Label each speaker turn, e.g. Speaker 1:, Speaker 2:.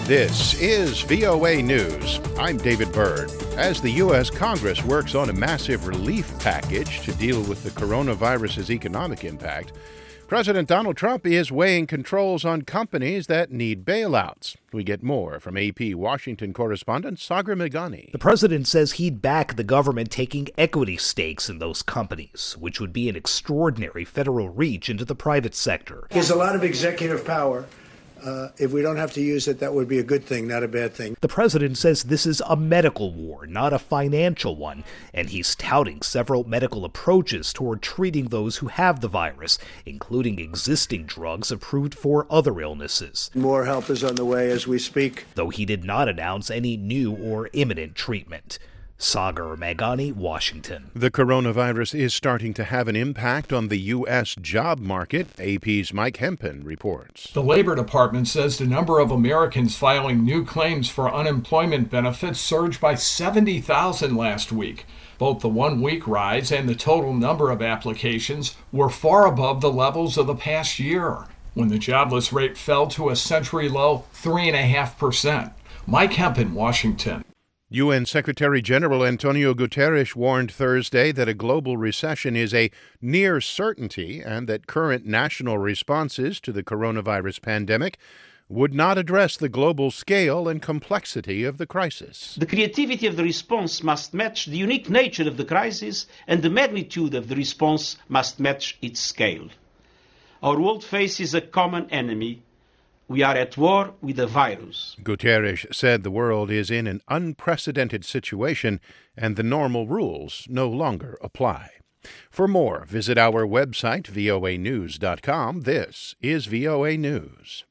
Speaker 1: This is VOA News. I'm David Byrd. As the U.S. Congress works on a massive relief package to deal with the coronavirus's economic impact, President Donald Trump is weighing controls on companies that need bailouts. We get more from AP Washington correspondent Sagar Meghani.
Speaker 2: The president says he'd back the government taking equity stakes in those companies, which would be an extraordinary federal reach into the private sector.
Speaker 3: There's a lot of executive power. If we don't have to use it, that would be a good thing, not a bad thing.
Speaker 2: The president says this is a medical war, not a financial one, and he's touting several medical approaches toward treating those who have the virus, including existing drugs approved for other illnesses.
Speaker 3: More help is on the way as we speak.
Speaker 2: Though he did not announce any new or imminent treatment. Sagar Meghani, Washington.
Speaker 1: The coronavirus is starting to have an impact on the U.S. job market. AP's Mike Hempen reports.
Speaker 4: The Labor Department says the number of Americans filing new claims for unemployment benefits surged by 70,000 last week. Both the one-week rise and the total number of applications were far above the levels of the past year, when the jobless rate fell to a century-low 3.5%. Mike Hempen, Washington.
Speaker 1: UN Secretary General Antonio Guterres warned Thursday that a global recession is a near certainty and that current national responses to the coronavirus pandemic would not address the global scale and complexity of the crisis.
Speaker 5: The creativity of the response must match the unique nature of the crisis, and the magnitude of the response must match its scale. Our world faces a common enemy. We are at war with the virus.
Speaker 1: Guterres said the world is in an unprecedented situation and the normal rules no longer apply. For more, visit our website, voanews.com. This is VOA News.